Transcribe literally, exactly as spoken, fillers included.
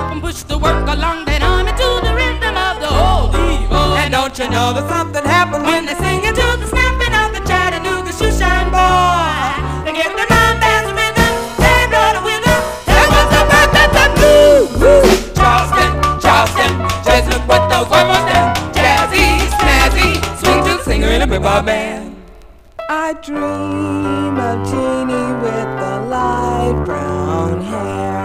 and push the work along that army to the rhythm of the old evil. And don't you know that something happened when they sing it to the snapping of the Chattanooga shoeshine boy? They get their mind dancing rhythm, they brought it with them. That was the birth of the blues. Charleston, Charleston, just look what those women done. Jazzy, snazzy, swing to the singer in a bebop band. I dream of Jeannie with the light brown hair.